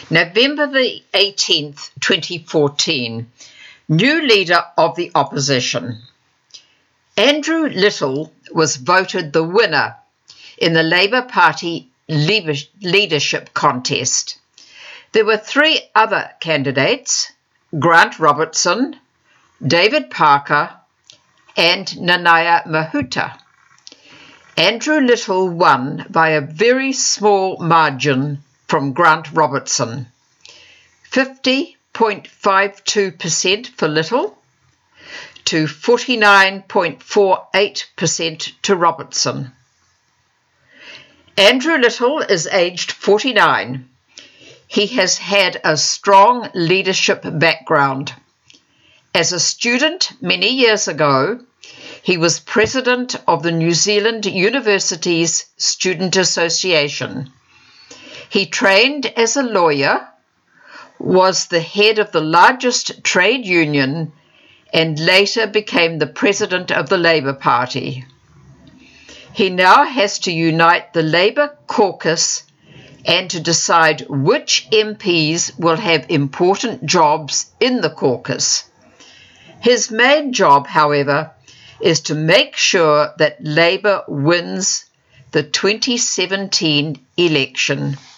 November the 18th, 2014. New leader of the opposition. Andrew Little was voted the winner in the Labour Party leadership contest. There were three other candidates: Grant Robertson, David Parker, and Nanaia Mahuta. Andrew Little won by a very small margin from Grant Robertson, 50.52% for Little to 49.48% to Robertson. Andrew Little is aged 49. He has had a strong leadership background. As a student many years ago, he was president of the New Zealand Universities Student Association. He trained as a lawyer, was the head of the largest trade union, and later became the president of the Labour Party. He now has to unite the Labour caucus and to decide which MPs will have important jobs in the caucus. His main job, however, is to make sure that Labour wins the 2017 election.